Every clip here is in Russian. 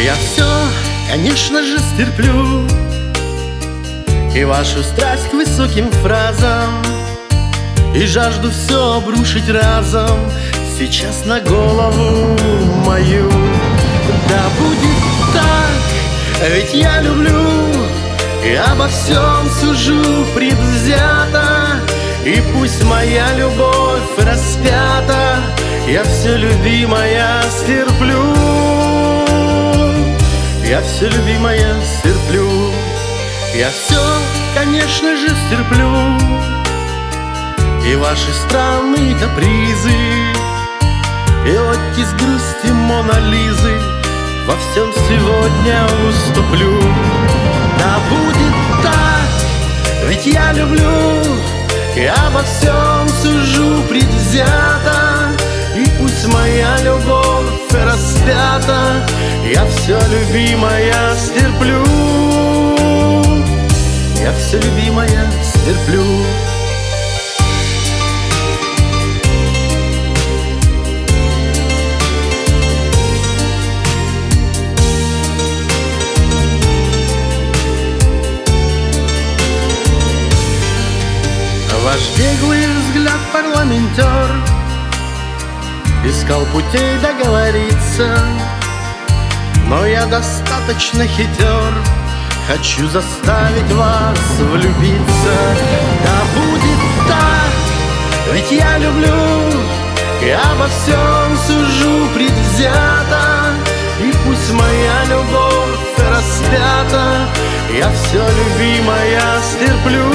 Я все, конечно же, стерплю и вашу страсть к высоким фразам, и жажду все обрушить разом сейчас на голову мою. Да будет так, ведь я люблю и обо всем сужу предвзято. И пусть моя любовь распята, я все, любимая, стерплю. Я все, любимая, стерплю. Я все, конечно же, стерплю и ваши странные капризы, и оттиск грусти Мона Лизы. Во всем сегодня уступлю. Да будет так, ведь я люблю и обо всем сужу предвзято. И пусть моя любовь распята, я все, любимая, стерплю. Я все, любимая, стерплю. Ваш беглый взгляд, парламентер, искал путей договориться, но я достаточно хитер, хочу заставить вас влюбиться. Да будет так, ведь я люблю и обо всем сужу предвзято. И пусть моя любовь распята, я все, любимая, стерплю.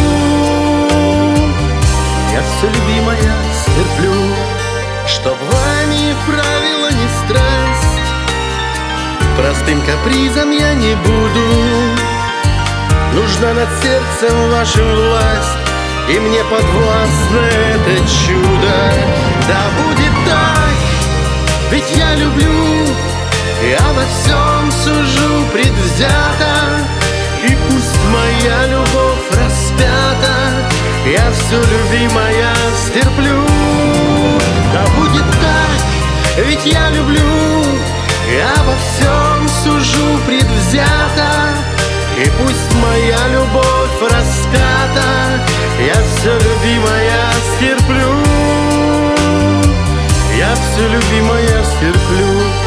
Я все, любимая, стерплю. Чтоб вами правила не страсть, простым капризом я не буду. Нужна над сердцем ваша власть, и мне подвластно это чудо. Да будет так, ведь я люблю и обо всем сужу предвзято. И пусть моя любовь распята, я все, любимая, стерплю. Да будет так, ведь я люблю и обо всем сужу предвзято. И пусть моя любовь распята, я все, любимая, стерплю. Я все, любимая, стерплю.